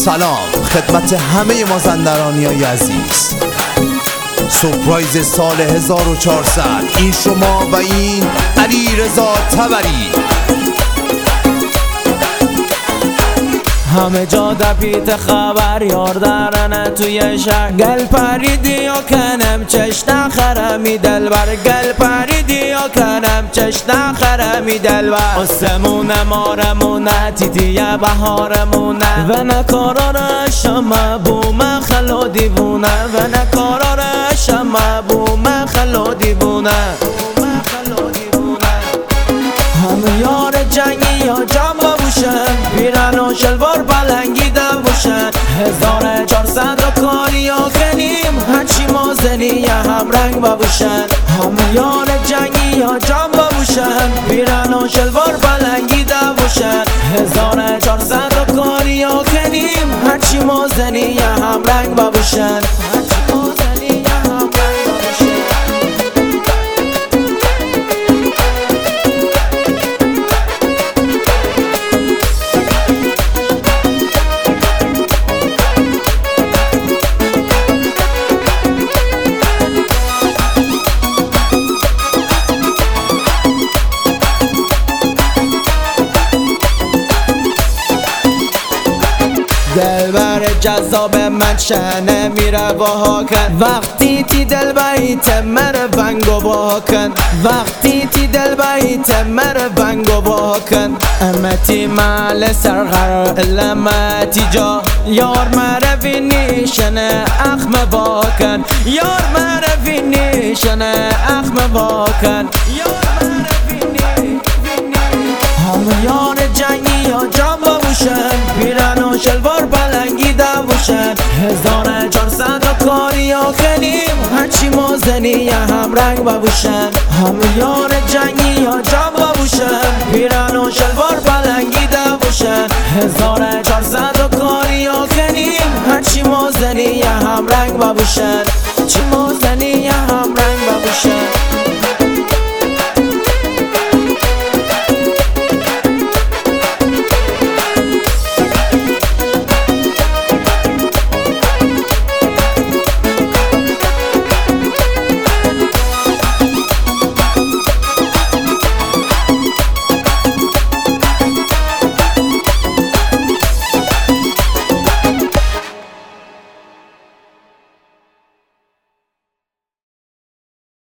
سلام خدمت همه مازندرانیای عزیز. سورپرایز سال 1400 این شما و این علیرضا طبری. همه جا دپیت خبر یار دارن توی شهر. گل پریدی و کنم چشنا خرمی دلبر، گل پریدی و کنم چشنا خرمی دلبر. اسمونه مارمونه تیتیه بهارمونه و نکارار شما بوم خلو دیوونه و نکارار شما بوم خلو دیوونه. همه یار جنگی یا جام باشن، پیرن و شلوار بلنگیده باشن. 1400 و کاری و کنیم هرچی مازنی یا هم رنگ باشن. همه یار جنگی یا جام باشن، پیرن و شلوار بلنگیده باشن. 1400 و کاری و کنیم هرچی مازنی یا هم رنگ باشن. دلبر جذاب من شنه میره با کن، وقتی تی دل بیت مر ونگو با کن، وقتی تی دل بیت مر ونگو با کن. امتی مال سرغر علمتی جا یار مروی نیشنه اخم با کن، یار مروی نیشنه اخم با کن. همه یار جنگی یا جام باشن، پیرن و شلوار بلنگیده باشن. 1400 و کاری و کنیم هرچی مازنی یا هم رنگ باشن. همه یار جنگی یا جام باشن، پیرن و شلوار بلنگیده باشن. 1400 و کاری و کنیم هرچی مازنی یا هم رنگ باشن.